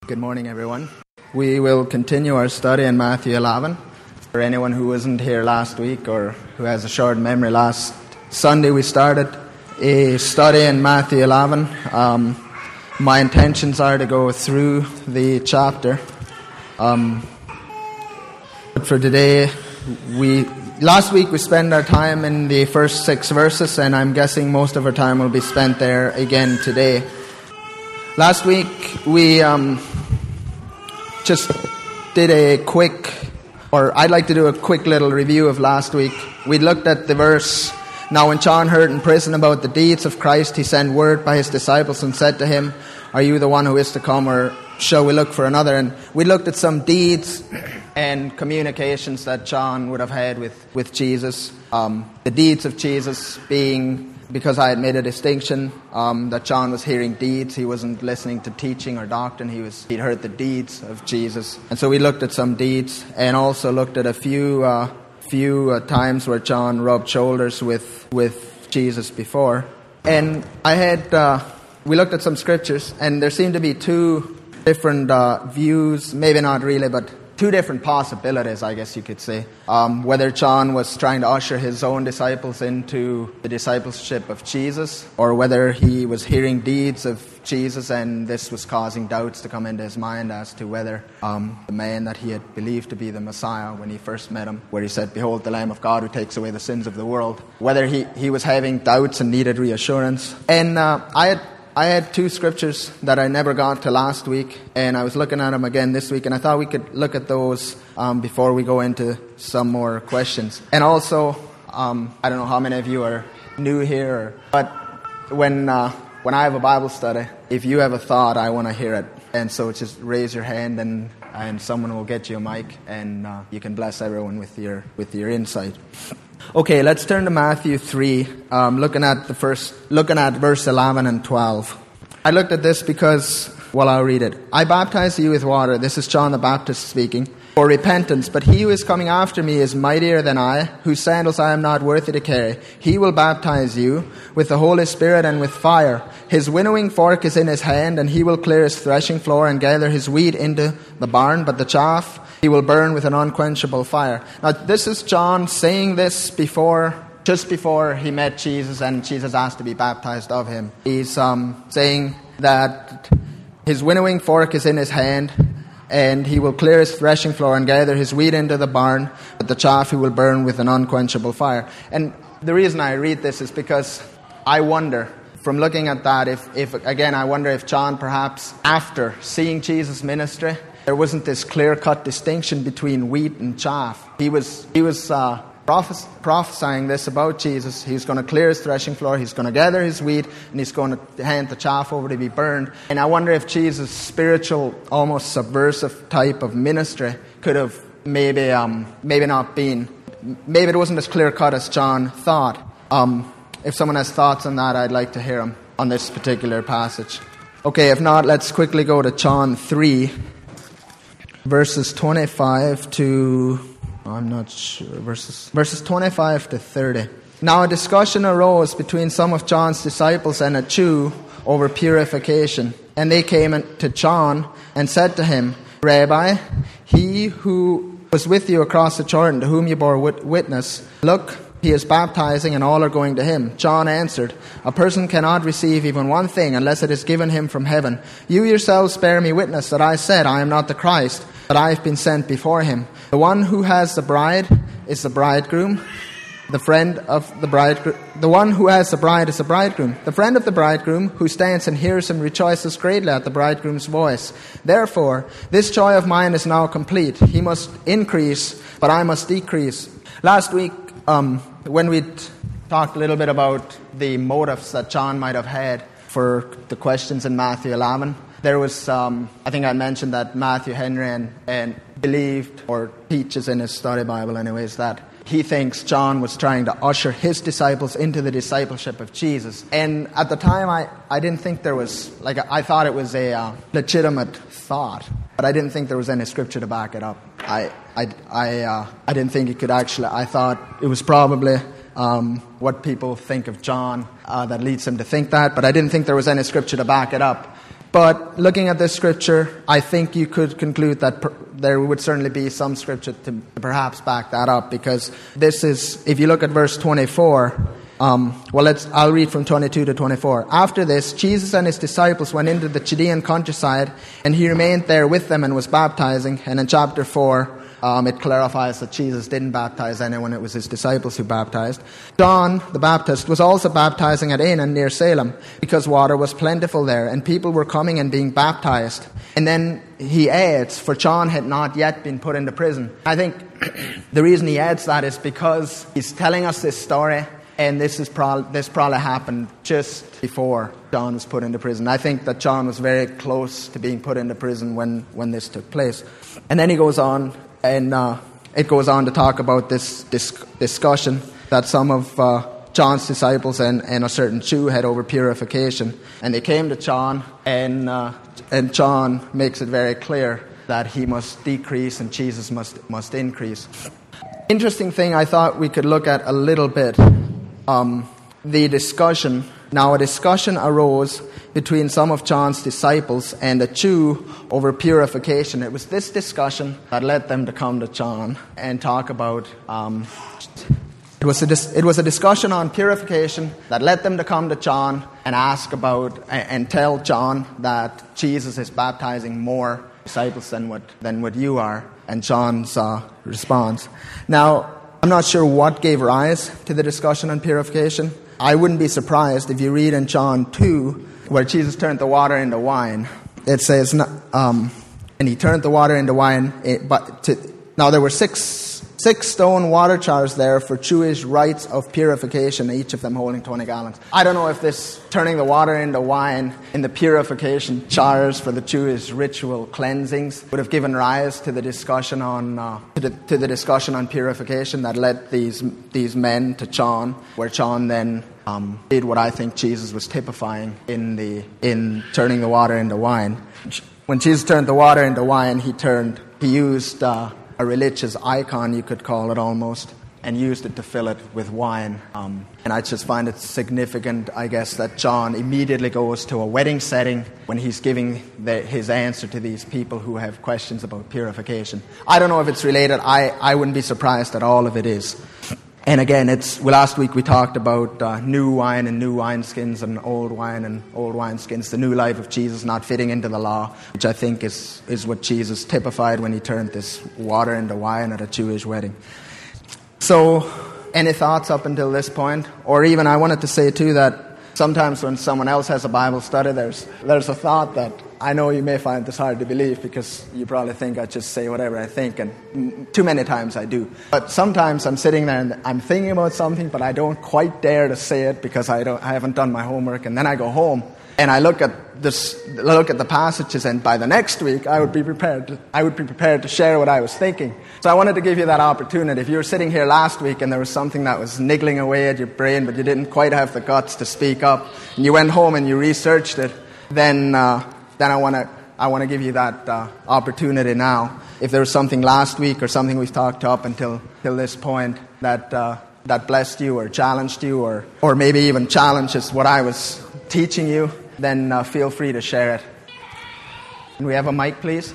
Good morning, everyone. We will continue our study in Matthew 11. For anyone who wasn't here last week or who has a short memory, last Sunday we started a study in Matthew 11. My intentions are to go through the chapter. But for today, last week we spent our time in the first 6 verses, and I'm guessing most of our time will be spent there again today. Last week we just did I'd like to do a quick little review of last week. We looked at the verse, "Now when John heard in prison about the deeds of Christ, he sent word by his disciples and said to him, 'Are you the one who is to come, or shall we look for another?'" And we looked at some deeds and communications that John would have had with Jesus. The deeds of Jesus being, because I had made a distinction, that John was hearing deeds. He wasn't listening to teaching or doctrine. He'd heard the deeds of Jesus. And so we looked at some deeds and also looked at a few times where John rubbed shoulders with Jesus before. And we looked at some scriptures, and there seemed to be two different views, maybe not really, but two different possibilities, I guess you could say. Whether John was trying to usher his own disciples into the discipleship of Jesus, or whether he was hearing deeds of Jesus and this was causing doubts to come into his mind as to whether the man that he had believed to be the Messiah when he first met him, where he said, "Behold the Lamb of God who takes away the sins of the world," whether he was having doubts and needed reassurance. And I had two scriptures that I never got to last week, and I was looking at them again this week, and I thought we could look at those before we go into some more questions. And also, I don't know how many of you are new here, but when I have a Bible study, if you have a thought, I want to hear it. And so just raise your hand, and someone will get you a mic, and you can bless everyone with your insight. Okay, let's turn to Matthew 3, looking at verse 11 and 12. I looked at this because, I'll read it. "I baptize you with water," this is John the Baptist speaking, "for repentance, but he who is coming after me is mightier than I, whose sandals I am not worthy to carry. He will baptize you with the Holy Spirit and with fire. His winnowing fork is in his hand, and he will clear his threshing floor and gather his wheat into the barn, but the chaff he will burn with an unquenchable fire." Now, this is John saying this just before he met Jesus and Jesus asked to be baptized of him. He's saying that his winnowing fork is in his hand, and he will clear his threshing floor and gather his wheat into the barn, but the chaff he will burn with an unquenchable fire. And the reason I read this is because I wonder, from looking at that, I wonder if John, perhaps after seeing Jesus' ministry, there wasn't this clear-cut distinction between wheat and chaff. He was prophesying this about Jesus. He's going to clear his threshing floor, he's going to gather his wheat, and he's going to hand the chaff over to be burned. And I wonder if Jesus' spiritual, almost subversive type of ministry could have maybe not been. Maybe it wasn't as clear-cut as John thought. If someone has thoughts on that, I'd like to hear them on this particular passage. Okay, if not, let's quickly go to John 3. Verses 25 to, verses 25 to 30. "Now a discussion arose between some of John's disciples and a Jew over purification. And they came to John and said to him, 'Rabbi, he who was with you across the Jordan, to whom you bore witness, look, he is baptizing and all are going to him.' John answered, 'A person cannot receive even one thing unless it is given him from heaven. You yourselves bear me witness that I said, I am not the Christ, but I have been sent before him. The one who has the bride is the bridegroom. The one who has the bride is the bridegroom. The friend of the bridegroom who stands and hears him rejoices greatly at the bridegroom's voice. Therefore, this joy of mine is now complete. He must increase, but I must decrease.'" Last week, when we talked a little bit about the motives that John might have had for the questions in Matthew 11, there was, I think I mentioned that Matthew Henry and believed, or teaches in his study Bible anyways, that he thinks John was trying to usher his disciples into the discipleship of Jesus. And at the time, I didn't think there was, I thought it was a legitimate thought, but I didn't think there was any scripture to back it up. I didn't think it could actually, I thought it was probably what people think of John that leads them to think that, but I didn't think there was any scripture to back it up. But looking at this scripture, I think you could conclude that there would certainly be some scripture to perhaps back that up, because this is, if you look at verse 24, I'll read from 22 to 24. After this, Jesus and his disciples went into the Judean countryside, and he remained there with them and was baptizing. And in chapter 4, it clarifies that Jesus didn't baptize anyone, it was his disciples who baptized. John the Baptist was also baptizing at Aenon near Salem, because water was plentiful there, and people were coming and being baptized. And then he adds, for John had not yet been put into prison. I think the reason he adds that is because he's telling us this story, and this probably happened just before John was put into prison. I think that John was very close to being put into prison when this took place. And then he goes on, and it goes on to talk about this discussion that some of John's disciples and a certain Jew had over purification. And they came to John, and John makes it very clear that he must decrease and Jesus must increase. Interesting thing I thought we could look at a little bit, the discussion. Now, a discussion arose between some of John's disciples and a Jew over purification. It was this discussion that led them to come to John and talk about. It was a discussion on purification that led them to come to John and ask about and tell John that Jesus is baptizing more disciples than what you are. And John's response. Now, I'm not sure what gave rise to the discussion on purification. I wouldn't be surprised if you read in John 2 where Jesus turned the water into wine. It says, and he turned the water into wine. Now there were six stone water jars there for Jewish rites of purification, each of them holding 20 gallons. I don't know if this turning the water into wine in the purification jars for the Jewish ritual cleansings would have given rise to the discussion on to the discussion on purification that led these men to John, where John then did what I think Jesus was typifying in turning the water into wine. When Jesus turned the water into wine, he used a religious icon, you could call it almost, and used it to fill it with wine. And I just find it significant, I guess, that John immediately goes to a wedding setting when he's giving his answer to these people who have questions about purification. I don't know if it's related. I wouldn't be surprised at all if it is. And again, last week we talked about new wine and new wineskins and old wine and old wineskins, the new life of Jesus not fitting into the law, which I think is what Jesus typified when he turned this water into wine at a Jewish wedding. So, any thoughts up until this point? Or even I wanted to say too that sometimes when someone else has a Bible study, there's a thought that I know you may find this hard to believe because you probably think I just say whatever I think, and too many times I do. But sometimes I'm sitting there and I'm thinking about something, but I don't quite dare to say it because I haven't done my homework, and then I go home and I look at the passages, and by the next week I would be prepared to share what I was thinking. So I wanted to give you that opportunity. If you were sitting here last week and there was something that was niggling away at your brain, but you didn't quite have the guts to speak up, and you went home and you researched it, then I want to give you that opportunity now. If there was something last week or something we've talked up until this point that blessed you or challenged you or maybe even challenges what I was teaching you, then feel free to share it. Can we have a mic, please?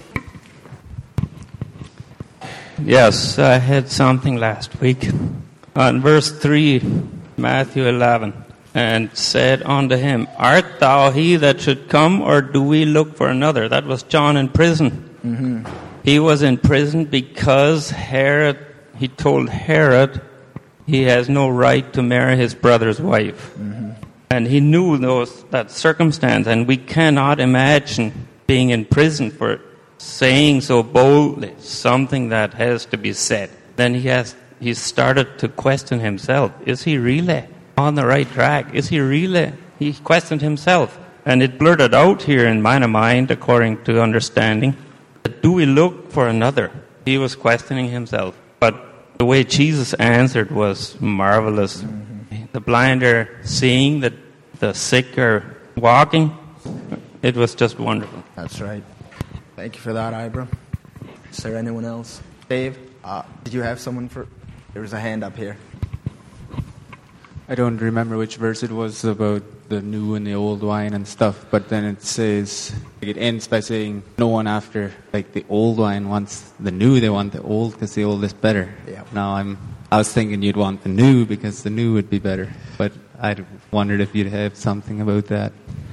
Yes, I had something last week. On verse 3, Matthew 11. And said unto him, Art thou he that should come, or do we look for another? That was John in prison. Mm-hmm. He was in prison because he told Herod he has no right to marry his brother's wife. Mm-hmm. And he knew that circumstance, and we cannot imagine being in prison for saying so boldly something that has to be said. Then he started to question himself. Is he really on the right track? Is he really? He questioned himself. And it blurted out here in my mind, according to understanding, that do we look for another? He was questioning himself. But the way Jesus answered was marvelous. Mm-hmm. The blind are seeing, the sick are walking. It was just wonderful. That's right. Thank you for that, Ibram. Is there anyone else? Dave, did you have someone there was a hand up here. I don't remember which verse it was about the new and the old wine and stuff, but then it says, like, it ends by saying no one after, like, the old wine wants the new, they want the old because the old is better. Yeah. Now I was thinking you'd want the new because the new would be better, but I wondered if you'd have something about that.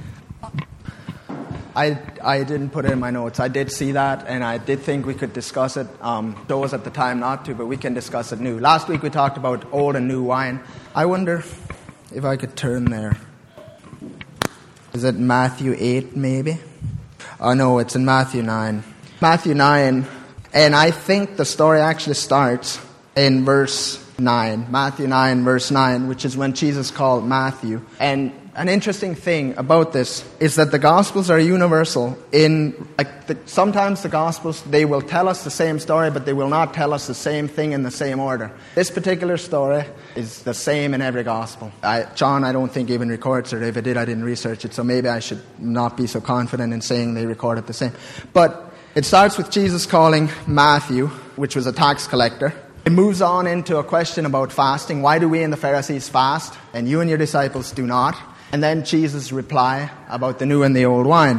I didn't put it in my notes. I did see that, and I did think we could discuss it. Chose at the time not to, but we can discuss it new. Last week we talked about old and new wine. I wonder if I could turn there. Is it Matthew 8 maybe? Oh no, it's in Matthew 9. Matthew 9, and I think the story actually starts in verse 9. Matthew 9 verse 9, which is when Jesus called Matthew. And an interesting thing about this is that the Gospels are universal. Sometimes the Gospels, they will tell us the same story, but they will not tell us the same thing in the same order. This particular story is the same in every Gospel. John, I don't think even records it. If it did, I didn't research it, so maybe I should not be so confident in saying they record it the same. But it starts with Jesus calling Matthew, which was a tax collector. It moves on into a question about fasting. Why do we and the Pharisees fast, and you and your disciples do not? And then Jesus' reply about the new and the old wine.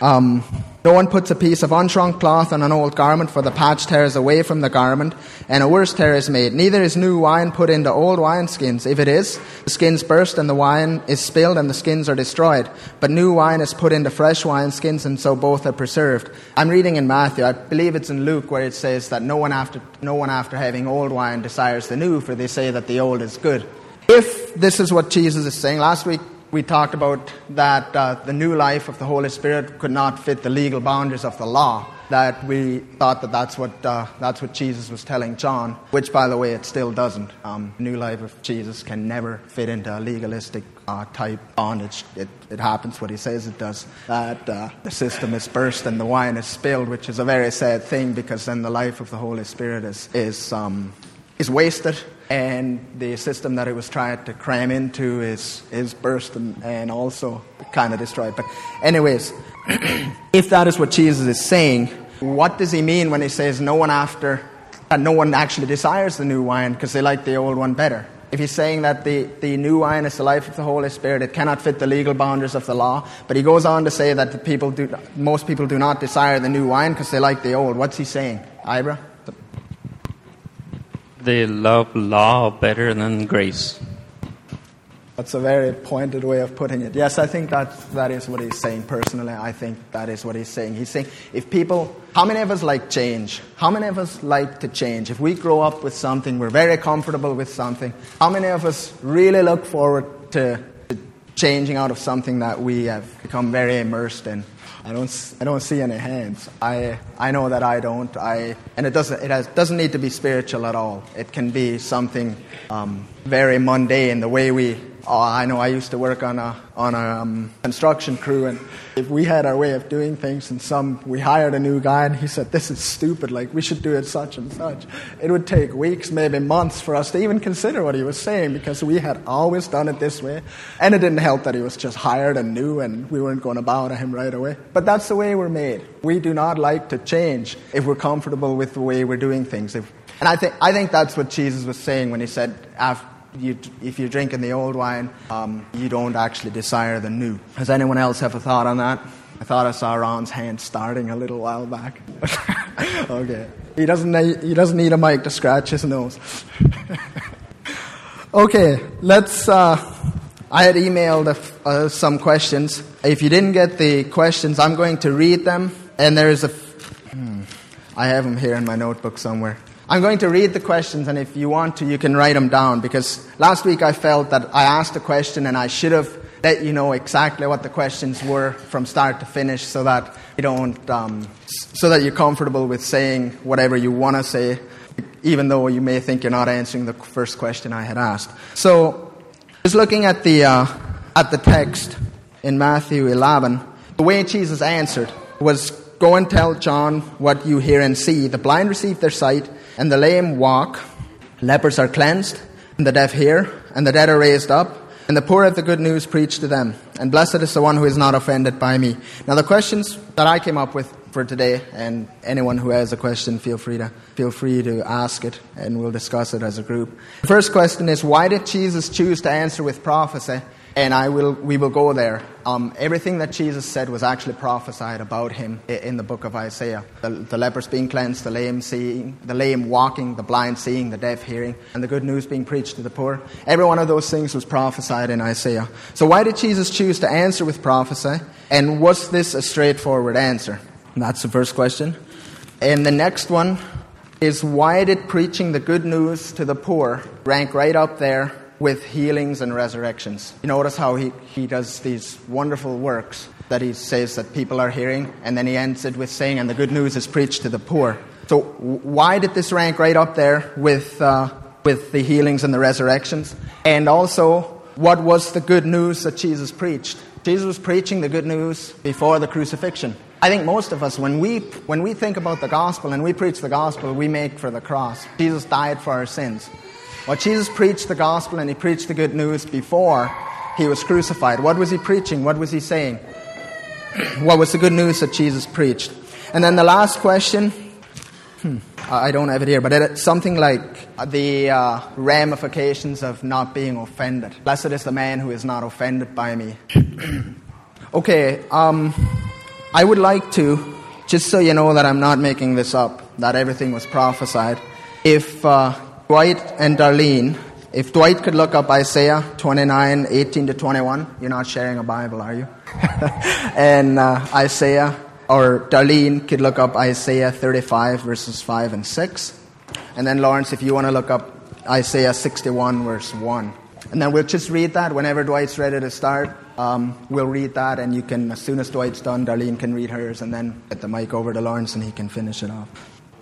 No one puts a piece of unshrunk cloth on an old garment, for the patch tears away from the garment, and a worse tear is made. Neither is new wine put into old wineskins. If it is, the skins burst, and the wine is spilled, and the skins are destroyed. But new wine is put into fresh wineskins, and so both are preserved. I'm reading in Matthew. I believe it's in Luke, where it says that no one after having old wine desires the new, for they say that the old is good. If this is what Jesus is saying, last week we talked about that the new life of the Holy Spirit could not fit the legal boundaries of the law. That we thought that's what Jesus was telling John, which, by the way, it still doesn't. New life of Jesus can never fit into a legalistic type bondage. It happens what he says it does. That the system is burst and the wine is spilled, which is a very sad thing, because then the life of the Holy Spirit is wasted. And the system that it was trying to cram into is burst and also kind of destroyed. But anyways, if that is what Jesus is saying, what does he mean when he says no one actually desires the new wine because they like the old one better? If he's saying that the new wine is the life of the Holy Spirit, it cannot fit the legal boundaries of the law. But he goes on to say that most people do not desire the new wine because they like the old. What's he saying? Ibra? They love law better than grace. That's a very pointed way of putting it. Yes, I think that is what he's saying personally. I think that is what he's saying. He's saying, how many of us like change? How many of us like to change? If we grow up with something, we're very comfortable with something. How many of us really look forward to changing out of something that we have become very immersed in? I don't see any hands. I know that I don't. And it doesn't need to be spiritual at all. It can be something very mundane. The way we. I know I used to work on a construction crew, and if we had our way of doing things, and we hired a new guy, and he said, "This is stupid. Like, we should do it such and such." It would take weeks, maybe months, for us to even consider what he was saying, because we had always done it this way. And it didn't help that he was just hired and new, and we weren't going to bow to him right away. But that's the way we're made. We do not like to change if we're comfortable with the way we're doing things. And I think that's what Jesus was saying when he said, if you're drinking the old wine, you don't actually desire the new. Does anyone else have a thought on that? I thought I saw Ron's hand starting a little while back. Okay. He doesn't need a mic to scratch his nose. Okay, let's... I had emailed some questions. If you didn't get the questions, I'm going to read them. And there is I have them here in my notebook somewhere. I'm going to read the questions, and if you want to, you can write them down, because last week I felt that I asked a question and I should have let you know exactly what the questions were from start to finish, so that you don't, so that you're comfortable with saying whatever you want to say, even though you may think you're not answering the first question I had asked. So, just looking at the text in Matthew 11, the way Jesus answered was, "Go and tell John what you hear and see. The blind receive their sight, and the lame walk. Lepers are cleansed, and the deaf hear, and the dead are raised up, and the poor have the good news preached to them. And blessed is the one who is not offended by me." Now, the questions that I came up with for today, and anyone who has a question, feel free to ask it, and we'll discuss it as a group. The first question is, why did Jesus choose to answer with prophecy and we will go there. Everything that Jesus said was actually prophesied about him in the book of Isaiah. The lepers being cleansed, the lame seeing, the lame walking, the blind seeing, the deaf hearing, and the good news being preached to the poor. Every one of those things was prophesied in Isaiah. So why did Jesus choose to answer with prophecy? And was this a straightforward answer? That's the first question. And the next one is, why did preaching the good news to the poor rank right up there with healings and resurrections? You notice how he does these wonderful works that he says that people are hearing, and then he ends it with saying, and the good news is preached to the poor. So why did this rank right up there with the healings and the resurrections? And also, what was the good news that Jesus preached? Jesus was preaching the good news before the crucifixion. I think most of us, when we think about the gospel and we preach the gospel, we make for the cross. Jesus died for our sins. Well, Jesus preached the gospel and he preached the good news before he was crucified. What was he preaching? What was he saying? What was the good news that Jesus preached? And then the last question, I don't have it here, but it's something like the ramifications of not being offended. Blessed is the man who is not offended by me. Okay, I would like to, just so you know that I'm not making this up, that everything was prophesied, if Dwight and Darlene, if Dwight could look up Isaiah 29, 18 to 21. You're not sharing a Bible, are you? And Isaiah, or Darlene could look up Isaiah 35, verses 5 and 6. And then Lawrence, if you want to look up Isaiah 61, verse 1. And then we'll just read that whenever Dwight's ready to start. We'll read that, and you can, as soon as Dwight's done, Darlene can read hers, and then get the mic over to Lawrence and he can finish it off.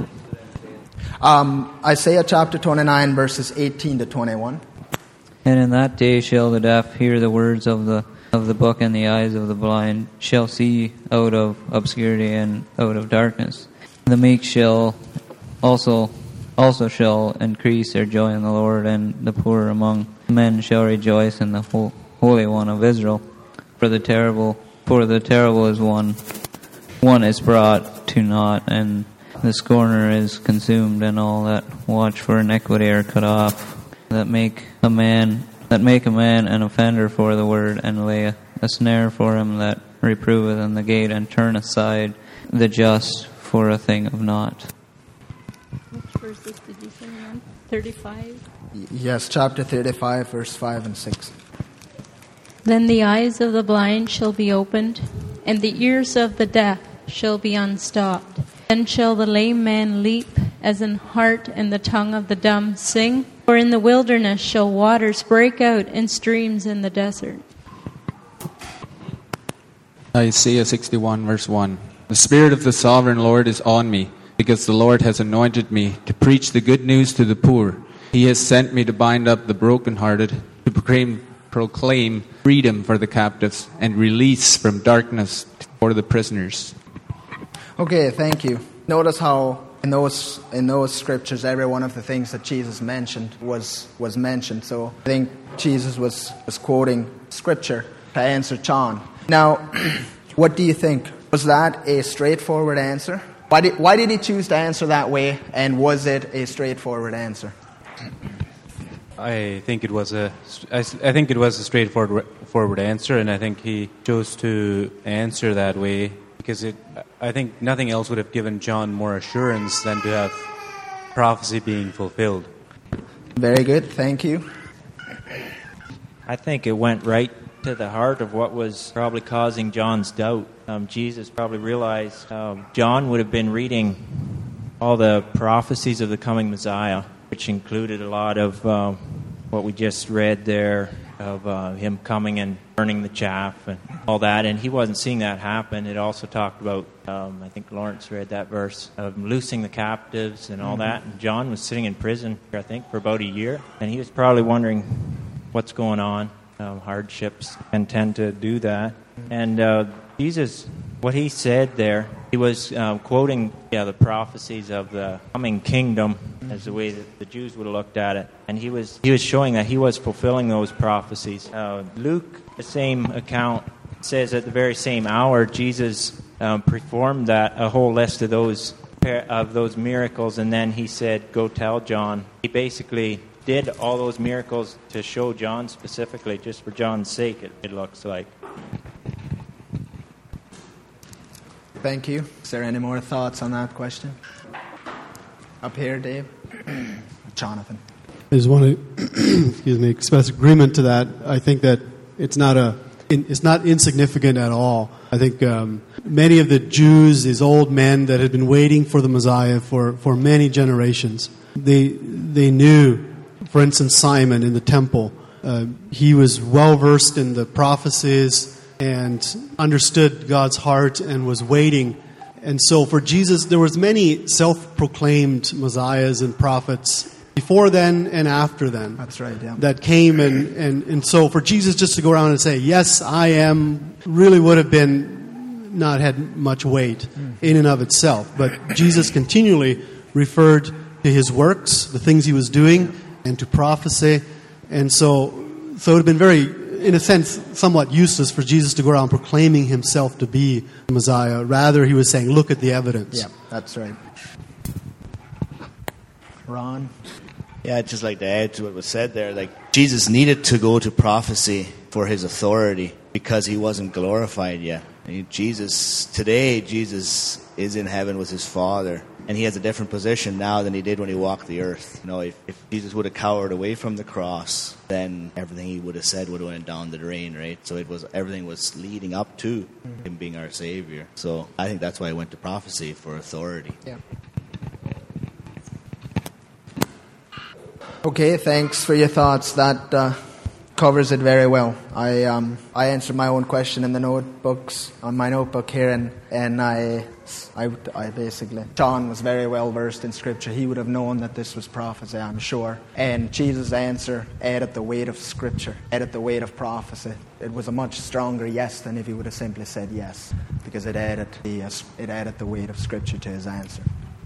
Isaiah chapter 29, verses 18 to 21. And in that day shall the deaf hear the words of the book, and the eyes of the blind shall see out of obscurity and out of darkness. The meek shall also shall increase their joy in the Lord, and the poor among men shall rejoice in the Holy One of Israel. For the terrible is one is brought to naught, and the scorner is consumed, and all that watch for iniquity are cut off, that make a man an offender for the word, and lay a snare for him that reproveth in the gate, and turn aside the just for a thing of naught. Which verses did you say, man? 35? Yes, chapter 35, verse 5 and 6. Then the eyes of the blind shall be opened, and the ears of the deaf shall be unstopped. Then shall the lame man leap as an hart, and the tongue of the dumb sing. For in the wilderness shall waters break out in streams in the desert. Isaiah 61, verse 1. The Spirit of the Sovereign Lord is on me, because the Lord has anointed me to preach the good news to the poor. He has sent me to bind up the brokenhearted, to proclaim freedom for the captives, and release from darkness for the prisoners. Okay, thank you. Notice how in those scriptures, every one of the things that Jesus mentioned was mentioned. So I think Jesus was quoting scripture to answer John. Now, what do you think? Was that a straightforward answer? Why did he choose to answer that way, and was it a straightforward answer? I think it was a straightforward answer, and I think he chose to answer that way because I think nothing else would have given John more assurance than to have prophecy being fulfilled. Very good, thank you. I think it went right to the heart of what was probably causing John's doubt. Jesus probably realized John would have been reading all the prophecies of the coming Messiah, which included a lot of what we just read there, of him coming and burning the chaff and all that, and he wasn't seeing that happen. It also talked about, I think Lawrence read that verse, of loosing the captives and all that. And John was sitting in prison, I think, for about a year, and he was probably wondering what's going on. Hardships can tend to do that. And Jesus, what he said there, he was quoting the prophecies of the coming kingdom as the way that the Jews would have looked at it. And he was showing that he was fulfilling those prophecies. Luke, the same account, says at the very same hour, Jesus performed a whole list of those miracles, and then he said, go tell John. He basically did all those miracles to show John specifically, just for John's sake, it looks like. Thank you. Is there any more thoughts on that question? Up here, Dave. Jonathan. I just want to express agreement to that. I think that it's not insignificant at all. I think many of the Jews, these old men that had been waiting for the Messiah for many generations, they knew, for instance, Simon in the temple. He was well versed in the prophecies and understood God's heart and was waiting. And so for Jesus, there was many self-proclaimed messiahs and prophets before then and after then. That's right, yeah. That came and so for Jesus just to go around and say, yes, I am, really would have been not had much weight in and of itself. But Jesus continually referred to his works, the things he was doing, and to prophecy. And so it would have been very, in a sense, somewhat useless for Jesus to go around proclaiming himself to be the Messiah. Rather, he was saying, look at the evidence. Yeah, that's right. Ron? Yeah, I'd just like to add to what was said there. Like, Jesus needed to go to prophecy for his authority because he wasn't glorified yet. Jesus is in heaven with his Father, and he has a different position now than he did when he walked the earth. You know, if Jesus would have cowered away from the cross, then everything he would have said would have went down the drain, right? So everything was leading up to him being our Savior. So I think that's why I went to prophecy, for authority. Yeah. Okay, thanks for your thoughts. That covers it very well. I answered my own question in the notebooks, on my notebook here, and I basically, John was very well versed in Scripture. He would have known that this was prophecy, I'm sure. And Jesus' answer added the weight of Scripture, added the weight of prophecy. It was a much stronger yes than if he would have simply said yes, because it added the weight of Scripture to his answer.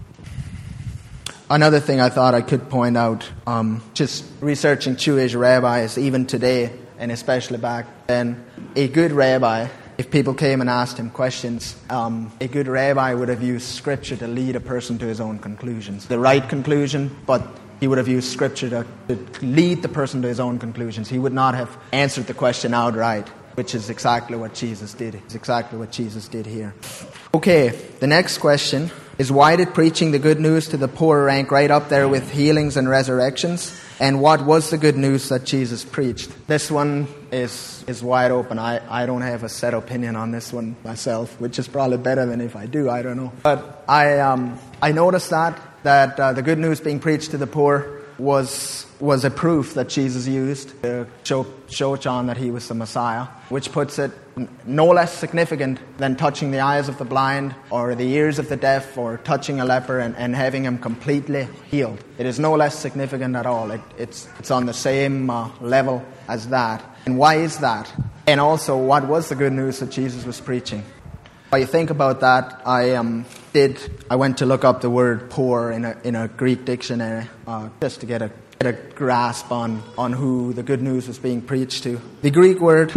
Another thing I thought I could point out, just researching Jewish rabbis, even today, and especially back then, a good rabbi, if people came and asked him questions, a good rabbi would have used Scripture to lead a person to his own conclusions. The right conclusion, but he would have used Scripture to lead the person to his own conclusions. He would not have answered the question outright, which is exactly what Jesus did. It's exactly what Jesus did here. Okay, the next question is, why did preaching the good news to the poor rank right up there with healings and resurrections? And what was the good news that Jesus preached? This one is wide open. I don't have a set opinion on this one myself, which is probably better than if I do. I don't know. But I noticed that the good news being preached to the poor was a proof that Jesus used to show John that he was the Messiah, which puts it no less significant than touching the eyes of the blind or the ears of the deaf or touching a leper and having him completely healed. It is no less significant at all. It's on the same level as that. And why is that? And also, what was the good news that Jesus was preaching? When you think about that, I went to look up the word poor in a Greek dictionary just to get a grasp on who the good news was being preached to. The Greek word,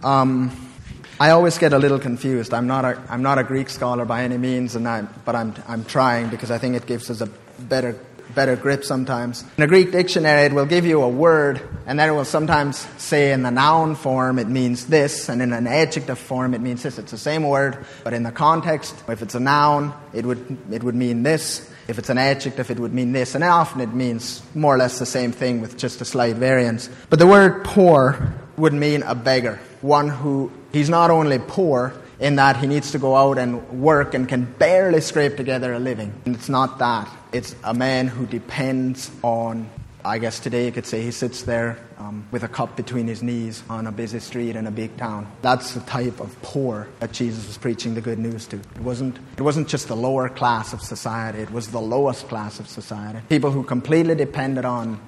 I always get a little confused. I'm not a Greek scholar by any means, but I'm trying, because I think it gives us a better grip sometimes. In a Greek dictionary, it will give you a word, and then it will sometimes say in the noun form it means this, and in an adjective form it means this. It's the same word, but in the context, if it's a noun, it would mean this. If it's an adjective, it would mean this. And often it means more or less the same thing with just a slight variance. But the word poor would mean a beggar. One who, he's not only poor in that he needs to go out and work and can barely scrape together a living. And it's not that. It's a man who depends on, I guess today you could say he sits there with a cup between his knees on a busy street in a big town. That's the type of poor that Jesus was preaching the good news to. It wasn't just the lower class of society. It was the lowest class of society. People who completely depended on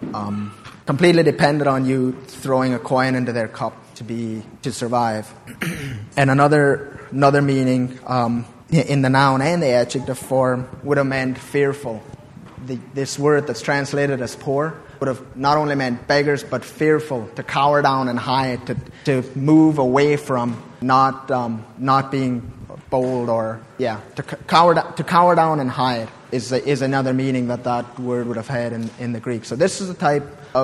you throwing a coin into their cup to survive. And another meaning in the noun and the adjective form would have meant fearful. This word that's translated as poor would have not only meant beggars, but fearful, to cower down and hide, to move away from, not being bold, or to cower down and hide is another meaning that word would have had in the Greek. So this is the type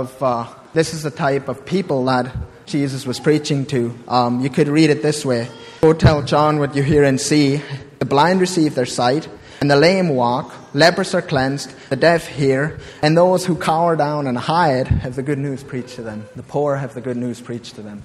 of people that Jesus was preaching to. You could read it this way: "Go tell John what you hear and see. The blind receive their sight, and the lame walk. Lepers are cleansed, the deaf hear, and those who cower down and hide have the good news preached to them. The poor have the good news preached to them."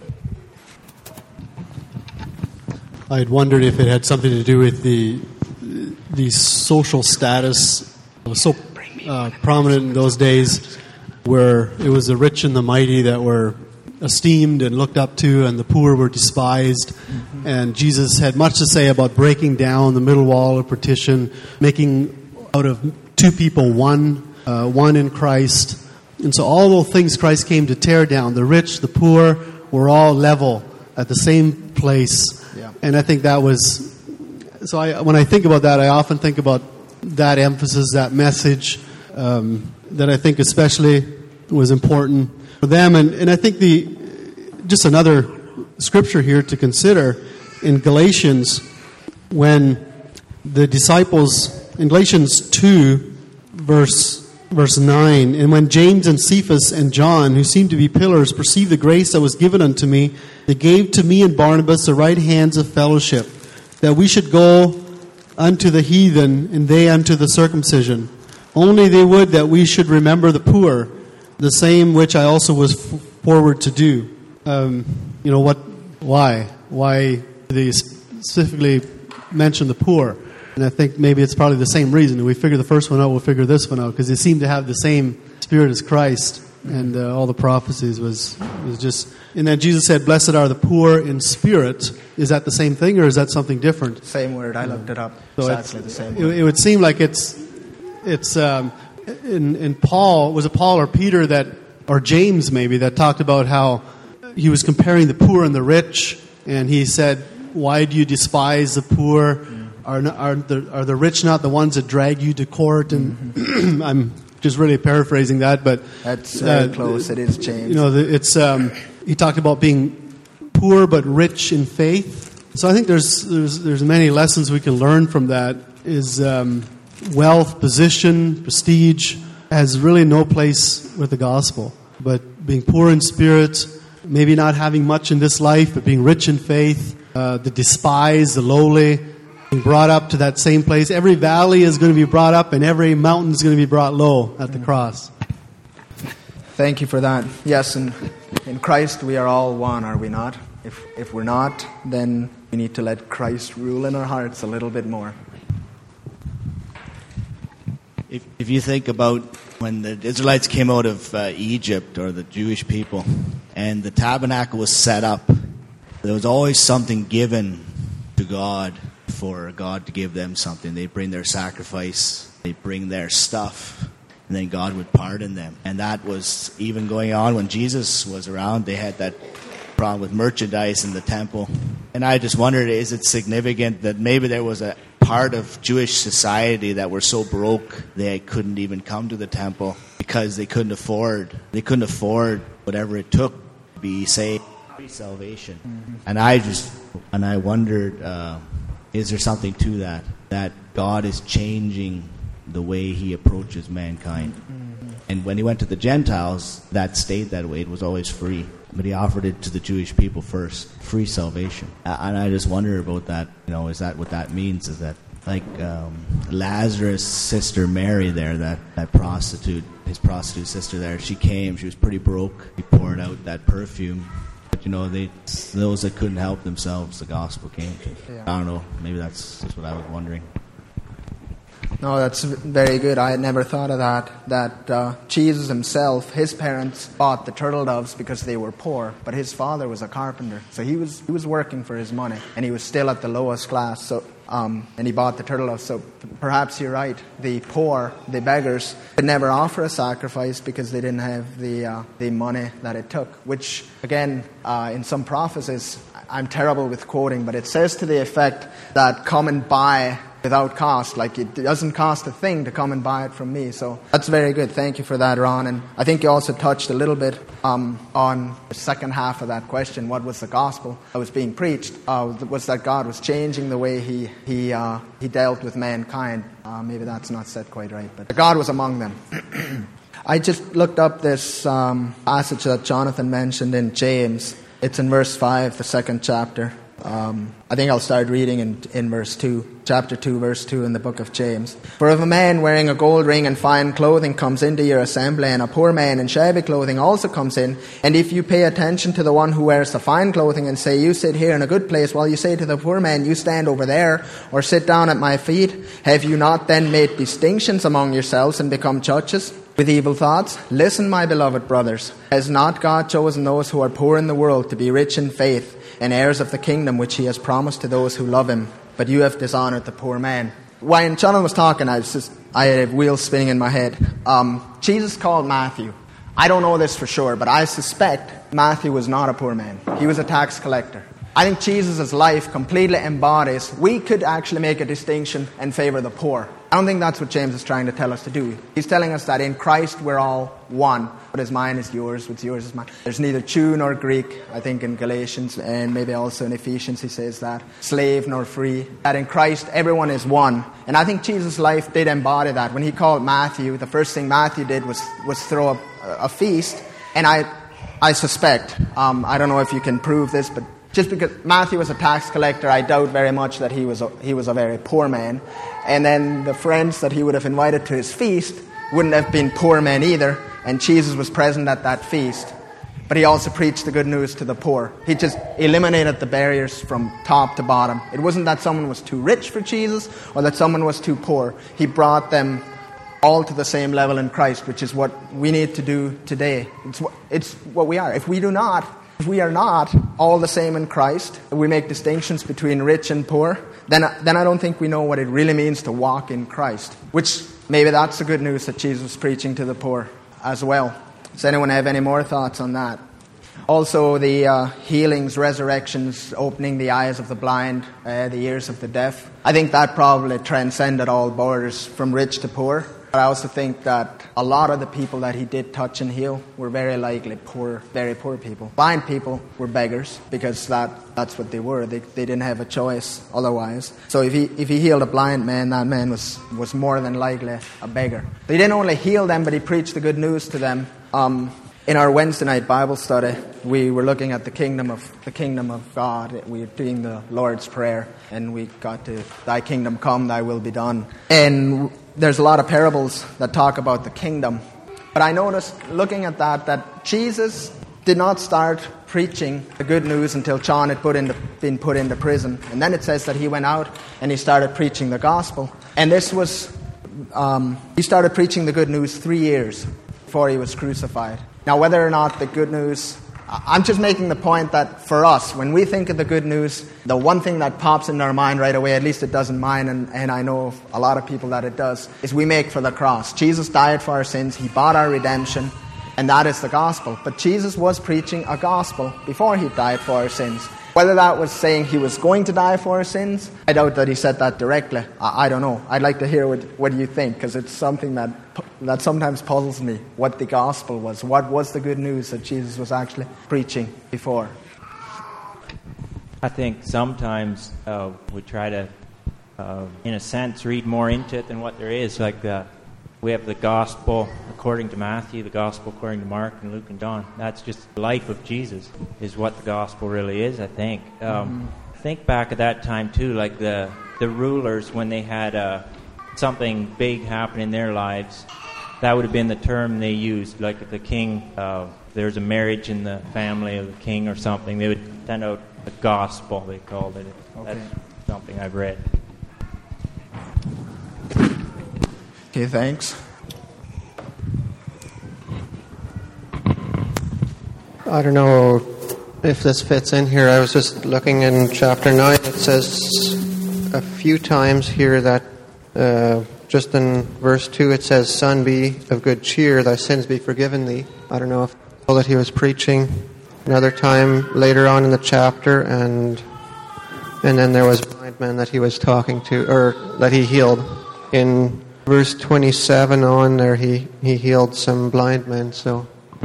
I had wondered if it had something to do with the social status. It was so prominent in those days, where it was the rich and the mighty that were esteemed and looked up to, and the poor were despised. Mm-hmm. And Jesus had much to say about breaking down the middle wall of partition, making out of two people one in Christ. And so all those things Christ came to tear down. The rich, the poor, were all level at the same place. Yeah. And I think that was... So when I think about that, I often think about that emphasis, that message, that I think especially was important for them. And I think just another scripture here to consider in Galatians, when the disciples, in Galatians 2, verse 9, "And when James and Cephas and John, who seemed to be pillars, perceived the grace that was given unto me, they gave to me and Barnabas the right hands of fellowship, that we should go unto the heathen, and they unto the circumcision. Only they would that we should remember the poor, the same which I also was forward to do." Why? Why do they specifically mention the poor? And I think maybe it's probably the same reason. If we figure the first one out, we'll figure this one out, because they seem to have the same spirit as Christ, and all the prophecies was just... And then Jesus said, "Blessed are the poor in spirit." Is that the same thing, or is that something different? Same word. I looked it up. So exactly the same word. It would seem like it's in Paul, was it Paul or Peter or James maybe, that talked about how he was comparing the poor and the rich, and he said, "Why do you despise the poor? Are the rich not the ones that drag you to court?" And I'm just really paraphrasing that, but that's very close. It is James. He talked about being poor but rich in faith. So I think there's many lessons we can learn from that. Is wealth, position, prestige has really no place with the gospel. But being poor in spirit, maybe not having much in this life, but being rich in faith, the despised, the lowly, being brought up to that same place. Every valley is going to be brought up, and every mountain is going to be brought low at the cross. Thank you for that. Yes, and in Christ we are all one, are we not? If we're not, then we need to let Christ rule in our hearts a little bit more. If you think about when the Israelites came out of Egypt, or the Jewish people, and the tabernacle was set up, there was always something given to God for God to give them something. They bring their sacrifice, they bring their stuff, and then God would pardon them. And that was even going on when Jesus was around. They had that problem with merchandise in the temple. And I just wondered, is it significant that maybe there was a part of Jewish society that were so broke they couldn't even come to the temple because they couldn't afford whatever it took to be saved, salvation. Mm-hmm. And I wondered, is there something to that God is changing the way he approaches mankind? Mm-hmm. And when he went to the Gentiles, that stayed that way. It was always free. But he offered it to the Jewish people first, free salvation. And I just wonder about that. Is that what that means? Is that like Lazarus' sister Mary there, that prostitute, his prostitute sister there, she came, she was pretty broke. He poured out that perfume. But those that couldn't help themselves, the gospel came to. Yeah. I don't know, maybe that's just what I was wondering. No, that's very good. I had never thought of that Jesus himself, his parents bought the turtle doves because they were poor, but his father was a carpenter, so he was working for his money, and he was still at the lowest class. So and he bought the turtle doves. So perhaps you're right. The poor, the beggars, could never offer a sacrifice because they didn't have the money that it took. Which again, in some prophecies, I'm terrible with quoting, but it says to the effect that come and buy without cost. Like, it doesn't cost a thing to come and buy it from me. So that's very good. Thank you for that, Ron. And I think you also touched a little bit on the second half of that question. What was the gospel that was being preached? Was that God was changing the way he dealt with mankind. Maybe that's not said quite right, but God was among them. I just looked up this passage that Jonathan mentioned in James. It's in verse 5, the second chapter. I think I'll start reading in verse 2, chapter 2, verse 2 in the book of James. For if a man wearing a gold ring and fine clothing comes into your assembly, and a poor man in shabby clothing also comes in, and if you pay attention to the one who wears the fine clothing and say, you sit here in a good place, while you say to the poor man, you stand over there, or sit down at my feet, have you not then made distinctions among yourselves and become judges with evil thoughts? Listen, my beloved brothers, has not God chosen those who are poor in the world to be rich in faith and heirs of the kingdom which he has promised to those who love him? But you have dishonored the poor man. When Jonathan was talking, I had wheels spinning in my head. Jesus called Matthew. I don't know this for sure, but I suspect Matthew was not a poor man. He was a tax collector. I think Jesus' life completely embodies, we could actually make a distinction and favor the poor. I don't think that's what James is trying to tell us to do. He's telling us that in Christ we're all one. What is mine is yours, what's yours is mine. There's neither Jew nor Greek, I think in Galatians, and maybe also in Ephesians he says that. Slave nor free. That in Christ everyone is one. And I think Jesus' life did embody that. When he called Matthew, the first thing Matthew did was throw a feast. And I suspect, I don't know if you can prove this, but just because Matthew was a tax collector, I doubt very much that he was a very poor man. And then the friends that he would have invited to his feast wouldn't have been poor men either. And Jesus was present at that feast. But he also preached the good news to the poor. He just eliminated the barriers from top to bottom. It wasn't that someone was too rich for Jesus or that someone was too poor. He brought them all to the same level in Christ, which is what we need to do today. It's what we are. If we are not all the same in Christ, we make distinctions between rich and poor, then I don't think we know what it really means to walk in Christ. Which, maybe that's the good news that Jesus was preaching to the poor as well. Does anyone have any more thoughts on that? Also, the healings, resurrections, opening the eyes of the blind, the ears of the deaf. I think that probably transcended all borders from rich to poor. But I also think that a lot of the people that he did touch and heal were very likely poor, very poor people. Blind people were beggars because that's what they were. They didn't have a choice otherwise. So if he healed a blind man, that man was more than likely a beggar. He didn't only heal them, but he preached the good news to them. In our Wednesday night Bible study, we were looking at the kingdom of God. We were doing the Lord's Prayer, and we got to, thy kingdom come, thy will be done. And there's a lot of parables that talk about the kingdom. But I noticed, looking at that Jesus did not start preaching the good news until John had been put into prison. And then it says that he went out and he started preaching the gospel. And this was, he started preaching the good news 3 years before he was crucified. Now, whether or not the good news, I'm just making the point that for us, when we think of the good news, the one thing that pops into our mind right away, at least it does in mine, and I know of a lot of people that it does, is we make for the cross. Jesus died for our sins. He bought our redemption, and that is the gospel. But Jesus was preaching a gospel before he died for our sins. Whether that was saying he was going to die for our sins, I doubt that he said that directly. I don't know. I'd like to hear what you think, because it's something that sometimes puzzles me, what the gospel was. What was the good news that Jesus was actually preaching before? I think sometimes we try to, in a sense, read more into it than what there is. Like we have the gospel according to Matthew, the gospel according to Mark and Luke and John. That's just the life of Jesus is what the gospel really is, I think. Think back at that time, too, like the rulers, when they had something big happen in their lives, that would have been the term they used. Like if the king, there's a marriage in the family of the king or something, they would send out the gospel, they called it. Okay. That's something I've read. Okay, thanks. I don't know if this fits in here. I was just looking in chapter 9. It says a few times here that just in verse 2 it says, Son, be of good cheer, thy sins be forgiven thee. I don't know if all that he was preaching. Another time later on in the chapter, and then there was blind man that he was talking to, or that he healed. In verse 27 on there, he healed some blind men. So,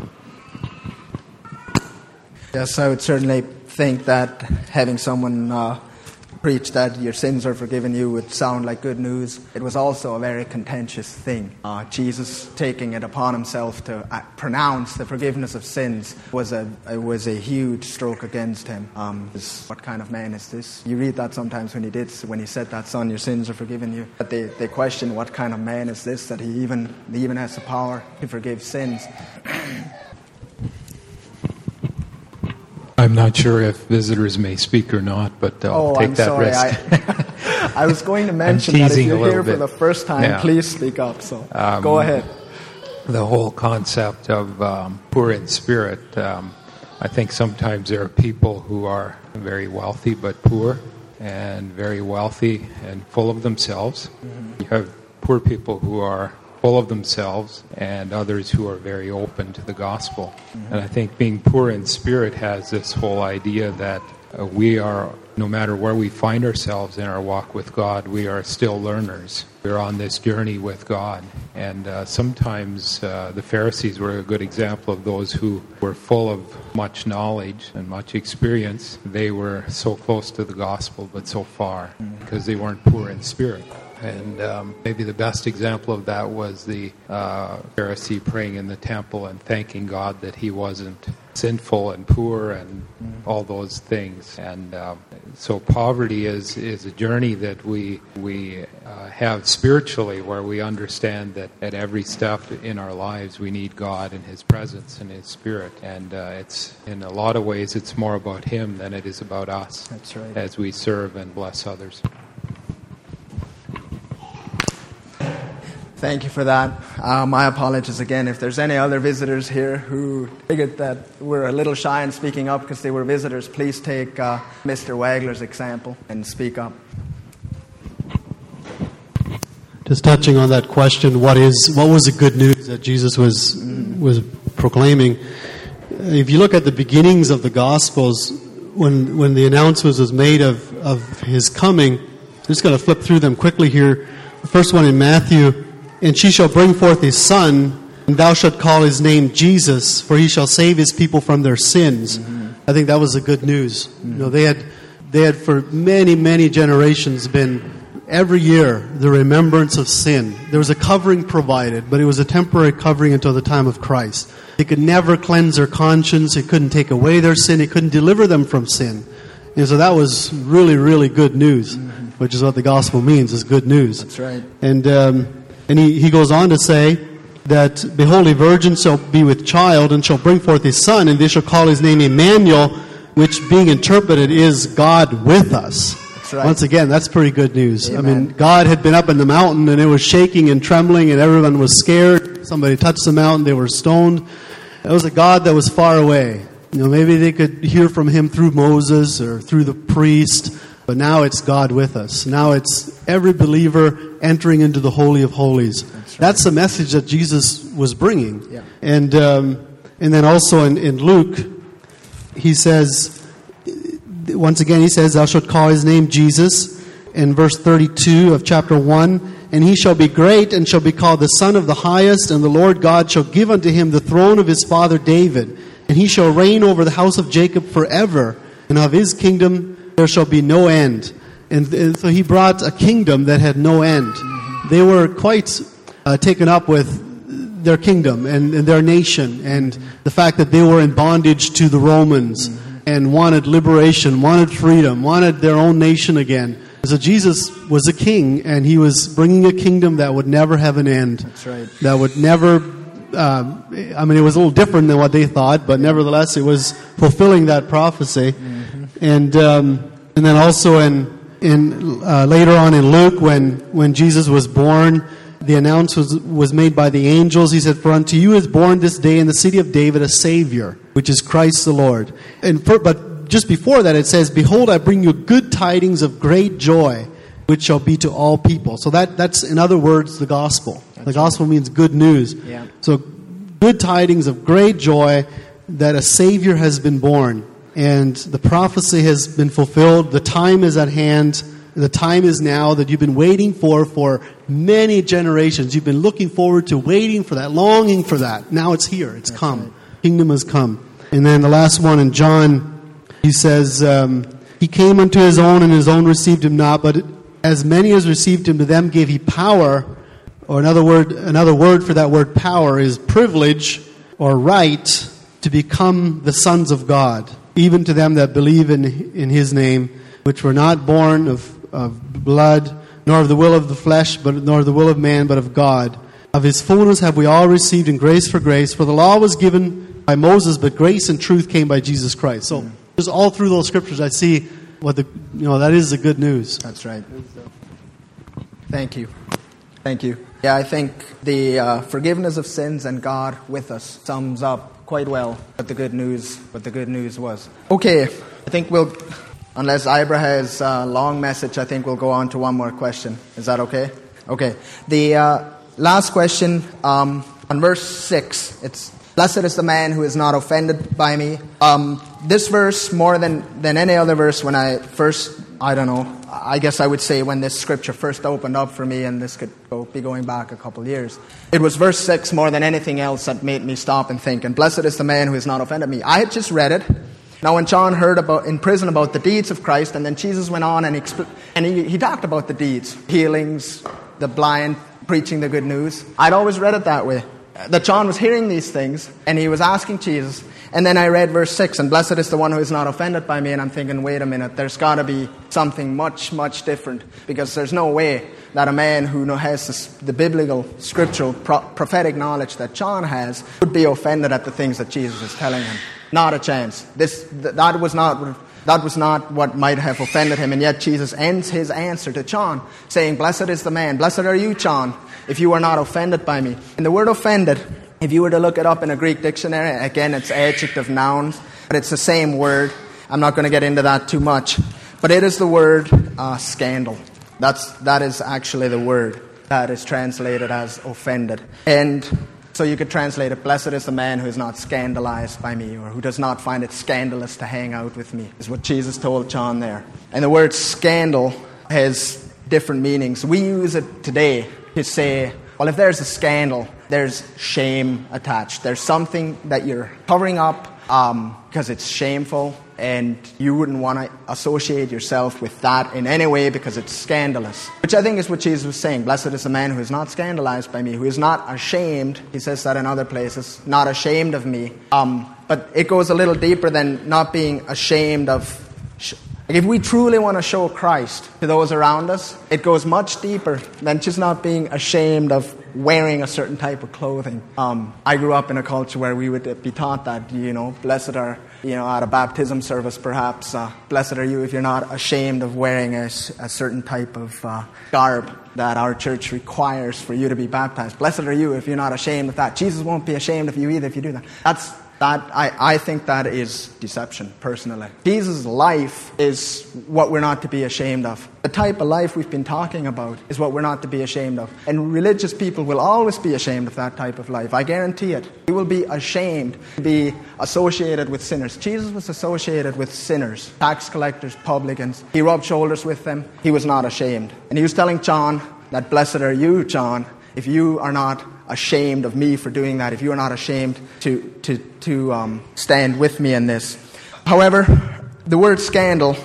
yes, I would certainly think that having someone preach that your sins are forgiven you would sound like good news. It was also a very contentious thing. Jesus taking it upon himself to pronounce the forgiveness of sins was a huge stroke against him. What kind of man is this? You read that sometimes when he said that, son, your sins are forgiven you. But they question what kind of man is this that he even has the power to forgive sins. I'm not sure if visitors may speak or not, but I'll take that risk. I was going to mention that if you're here for the first time, please speak up. So go ahead. The whole concept of poor in spirit, I think sometimes there are people who are very wealthy but poor, and very wealthy and full of themselves. Mm-hmm. You have poor people who are full of themselves, and others who are very open to the gospel. Mm-hmm. And I think being poor in spirit has this whole idea that we are, no matter where we find ourselves in our walk with God, we are still learners. We're on this journey with God. And sometimes the Pharisees were a good example of those who were full of much knowledge and much experience. They were so close to the gospel, but so far, because they weren't poor in spirit. And maybe the best example of that was the Pharisee praying in the temple and thanking God that he wasn't sinful and poor and all those things. And so poverty is a journey that we have spiritually, where we understand that at every step in our lives we need God and His presence and His Spirit. And it's in a lot of ways it's more about Him than it is about us. That's right. As we serve and bless others. Thank you for that. My apologies again. If there's any other visitors here who figured that we're a little shy in speaking up because they were visitors, please take Mr. Wagler's example and speak up. Just touching on that question, what was the good news that Jesus was proclaiming? If you look at the beginnings of the Gospels, when the announcement was made of His coming, I'm just going to flip through them quickly here. The first one in Matthew, and she shall bring forth a son, and thou shalt call his name Jesus, for he shall save his people from their sins. Mm-hmm. I think that was the good news. Mm-hmm. You know, they had for many, many generations been every year the remembrance of sin. There was a covering provided, but it was a temporary covering until the time of Christ. It could never cleanse their conscience. It couldn't take away their sin. It couldn't deliver them from sin. And so that was really, really good news, which is what the gospel means, is good news. That's right. And he goes on to say that, behold, a virgin shall be with child, and shall bring forth a son, and they shall call his name Emmanuel, which being interpreted is God with us. That's right. Once again, that's pretty good news. Amen. I mean, God had been up in the mountain, and it was shaking and trembling, and everyone was scared. Somebody touched the mountain, they were stoned. It was a God that was far away. You know, maybe they could hear from Him through Moses or through the priest, but now it's God with us. Now it's every believer entering into the Holy of Holies. That's the message that Jesus was bringing. Yeah. And then also in Luke, he says, once again, he says, thou shalt call his name Jesus. In verse 32 of chapter 1, and he shall be great and shall be called the Son of the Highest, and the Lord God shall give unto him the throne of his father David. And he shall reign over the house of Jacob forever, and of his kingdom there shall be no end. And so he brought a kingdom that had no end. Mm-hmm. They were quite taken up with their kingdom and their nation, and the fact that they were in bondage to the Romans, and wanted liberation, wanted freedom, wanted their own nation again. So Jesus was a king, and he was bringing a kingdom that would never have an end. That's right. That would never... it was a little different than what they thought, but nevertheless, it was fulfilling that prophecy. Mm-hmm. And then also in later on in Luke, when Jesus was born, the announcement was made by the angels. He said, "For unto you is born this day in the city of David a Savior, which is Christ the Lord." But just before that, it says, "Behold, I bring you good tidings of great joy, which shall be to all people." So that's in other words the gospel. The gospel means good news. Yeah. So good tidings of great joy that a Savior has been born, and the prophecy has been fulfilled. The time is at hand. The time is now that you've been waiting for many generations. You've been looking forward to, waiting for that, longing for that. Now it's here. It's come. Right. Kingdom has come. And then the last one in John, he says, he came unto his own, and his own received him not. But as many as received him, to them gave he power. Or another word for that word power is privilege or right to become the sons of God. Even to them that believe in his name, which were not born of blood, nor of the will of the flesh, nor of the will of man, but of God. Of his fullness have we all received in grace for grace. For the law was given by Moses, but grace and truth came by Jesus Christ. So just all through those scriptures, I see what that is the good news. That's right. Thank you. Thank you. Yeah, I think the forgiveness of sins and God with us sums up quite well what the good news was. Okay, I think unless Ibra has a long message, I think we'll go on to one more question. Is that okay? Okay. The last question, on verse 6, it's, blessed is the man who is not offended by me. This verse, more than any other verse, when I first, I guess I would say when this scripture first opened up for me, and this could be going back a couple of years, it was verse 6 more than anything else that made me stop and think, and blessed is the man who is not offended by me. I had just read it. Now, when John heard in prison about the deeds of Christ, and then Jesus went on and he talked about the deeds, healings, the blind, preaching the good news. I'd always read it that way, that John was hearing these things, and he was asking Jesus. And then I read verse 6, and blessed is the one who is not offended by me. And I'm thinking, wait a minute, there's got to be something much, much different, because there's no way that a man who has the biblical, scriptural, prophetic knowledge that John has would be offended at the things that Jesus is telling him. Not a chance. That was not what might have offended him. And yet Jesus ends his answer to John saying, blessed is the man, blessed are you, John, if you are not offended by me. And the word offended, if you were to look it up in a Greek dictionary, again, it's adjective nouns, but it's the same word. I'm not going to get into that too much. But it is the word scandal. That is actually the word that is translated as offended. And so you could translate it, blessed is the man who is not scandalized by me, or who does not find it scandalous to hang out with me, is what Jesus told John there. And the word scandal has different meanings. We use it today to say, well, if there's a scandal, there's shame attached. There's something that you're covering up because it's shameful, and you wouldn't want to associate yourself with that in any way because it's scandalous. Which I think is what Jesus was saying. Blessed is the man who is not scandalized by me, who is not ashamed. He says that in other places, not ashamed of me. But it goes a little deeper than not being ashamed of. If we truly want to show Christ to those around us, it goes much deeper than just not being ashamed of wearing a certain type of clothing. I grew up in a culture where we would be taught that, blessed are, at a baptism service perhaps, blessed are you if you're not ashamed of wearing a certain type of garb that our church requires for you to be baptized. Blessed are you if you're not ashamed of that. Jesus won't be ashamed of you either if you do that. I think that is deception, personally. Jesus' life is what we're not to be ashamed of. The type of life we've been talking about is what we're not to be ashamed of. And religious people will always be ashamed of that type of life. I guarantee it. We will be ashamed to be associated with sinners. Jesus was associated with sinners, tax collectors, publicans. He rubbed shoulders with them. He was not ashamed. And he was telling John that, blessed are you, John, if you are not ashamed of me for doing that, if you are not ashamed to stand with me in this. However, the word scandal,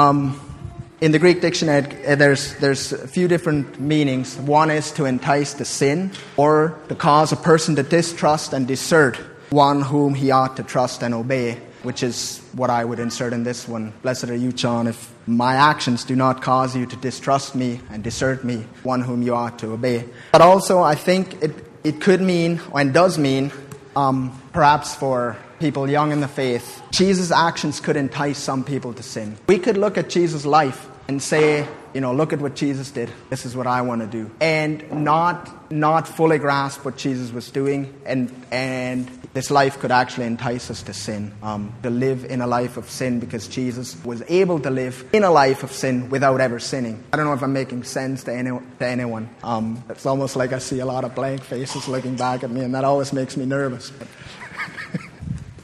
in the Greek dictionary, there's a few different meanings. One is to entice to sin, or to cause a person to distrust and desert one whom he ought to trust and obey, which is what I would insert in this one. Blessed are you, John, if my actions do not cause you to distrust me and desert me, one whom you ought to obey. But also, I think it could mean, and does mean, perhaps for people young in the faith, Jesus' actions could entice some people to sin. We could look at Jesus' life and say, look at what Jesus did. This is what I want to do. And not fully grasp what Jesus was doing. And this life could actually entice us to sin, to live in a life of sin, because Jesus was able to live in a life of sin without ever sinning. I don't know if I'm making sense to anyone. It's almost like I see a lot of blank faces looking back at me, and that always makes me nervous.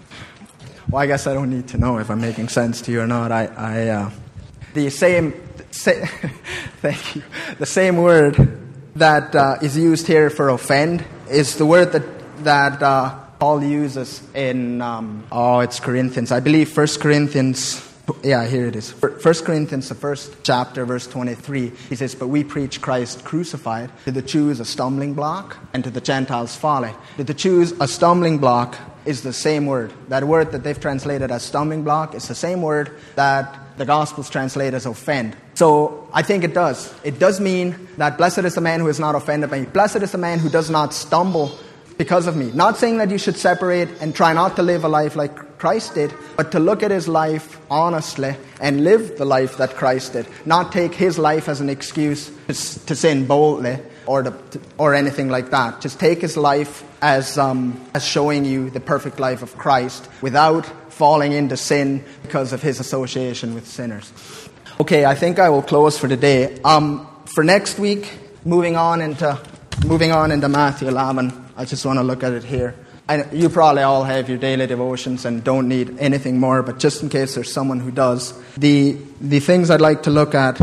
Well, I guess I don't need to know if I'm making sense to you or not. The Thank you. The same word that is used here for offend is the word that Paul uses in, it's Corinthians. I believe 1 Corinthians, here it is. 1 Corinthians, the first chapter, verse 23. He says, but we preach Christ crucified, to the Jews a stumbling block, and to the Gentiles folly. To the Jews, a stumbling block is the same word. That word that they've translated as stumbling block is the same word that the Gospels translate as offend. So I think it does. It does mean that blessed is the man who is not offended by me. Blessed is the man who does not stumble because of me. Not saying that you should separate and try not to live a life like Christ did, but to look at his life honestly and live the life that Christ did. Not take his life as an excuse to sin boldly or anything like that. Just take his life as showing you the perfect life of Christ without falling into sin because of his association with sinners. Okay, I think I will close for today. For next week, moving on into Matthew 11. I just want to look at it here. You probably all have your daily devotions and don't need anything more, but just in case there's someone who does, the things I'd like to look at,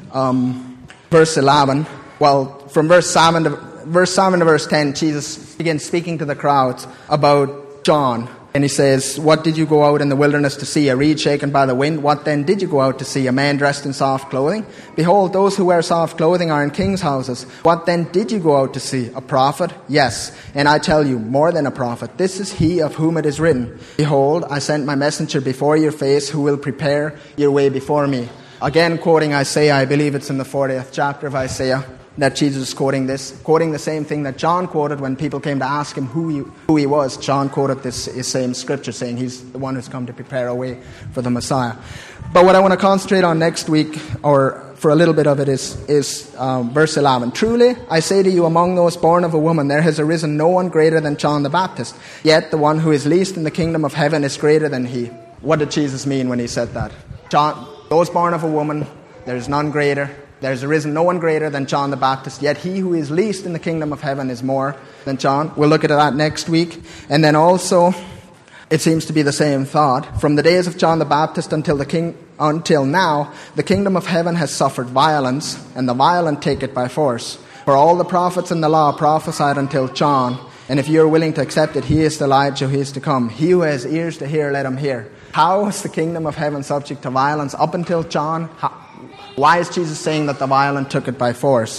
verse 11. Well, from verse 7 to verse 10, Jesus begins speaking to the crowds about John. And he says, what did you go out in the wilderness to see? A reed shaken by the wind? What then did you go out to see? A man dressed in soft clothing? Behold, those who wear soft clothing are in kings' houses. What then did you go out to see? A prophet? Yes. And I tell you, more than a prophet. This is he of whom it is written, behold, I sent my messenger before your face who will prepare your way before me. Again, quoting Isaiah, I believe it's in the 40th chapter of Isaiah, that Jesus is quoting the same thing that John quoted when people came to ask him who he was. John quoted this same scripture saying he's the one who's come to prepare a way for the Messiah. But what I want to concentrate on next week, or for a little bit of it, is verse 11. Truly, I say to you, among those born of a woman, there has arisen no one greater than John the Baptist. Yet the one who is least in the kingdom of heaven is greater than he. What did Jesus mean when he said that? Those born of a woman, there is none greater. There's arisen no one greater than John the Baptist, yet he who is least in the kingdom of heaven is more than John. We'll look at that next week. And then also, it seems to be the same thought. From the days of John the Baptist until now, the kingdom of heaven has suffered violence, and the violent take it by force. For all the prophets in the law prophesied until John, and if you are willing to accept it, he is the Elijah who is to come. He who has ears to hear, let him hear. How is the kingdom of heaven subject to violence up until John? Why is Jesus saying that the violent took it by force?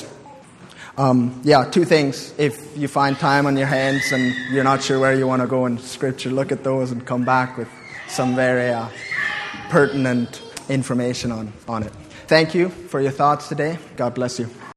Two things. If you find time on your hands and you're not sure where you want to go in Scripture, look at those and come back with some very pertinent information on it. Thank you for your thoughts today. God bless you.